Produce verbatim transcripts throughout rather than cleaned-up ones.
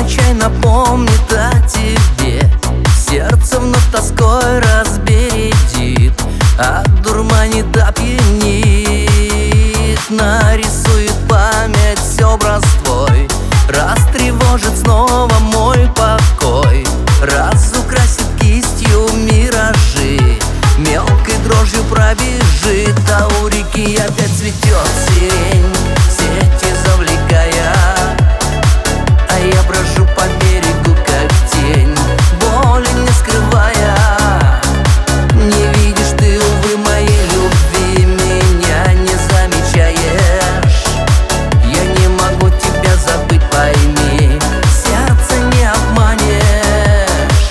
невзначай напомнит о тебе. Сердце вновь тоской разбередит, одурманит, опьянит. Нарисует память образ твой, растревожит снова мой покой. Разукрасит кистью миражи, мелкой дрожью пробежит. А у реки опять цветет сирень, сети завлекая. А я брожу по берегу, как тень, боли не скрывая. Не видишь ты, увы, моей любви, меня не замечаешь. Я не могу тебя забыть, пойми, сердце не обманешь.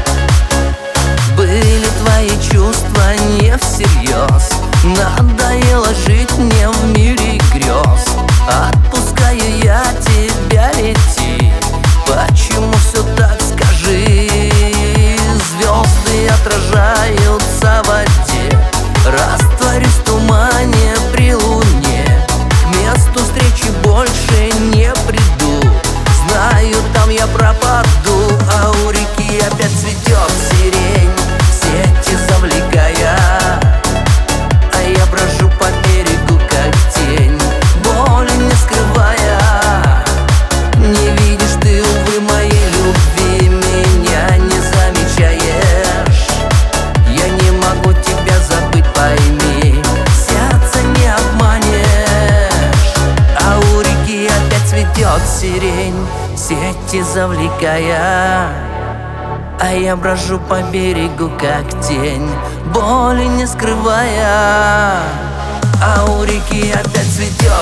Были твои чувства не всерьез, надоело жить мне в мире грез. Отпускаю я тебя, лети, почему все так, скажи? Звезды отражаются в воде, растворюсь в тумане при луне. К месту встречи больше не приду, знаю, там я пропаду. А у реки опять цветет сирень, сети завлекая. А я брожу по берегу, как тень, боли не скрывая. Не видишь ты, увы, моей любви, меня не замечаешь. Я не могу тебя забыть, пойми, сердце не обманешь. А у реки опять цветет сирень, сети завлекая. А я брожу по берегу, как тень, боли не скрывая. А у реки опять цветет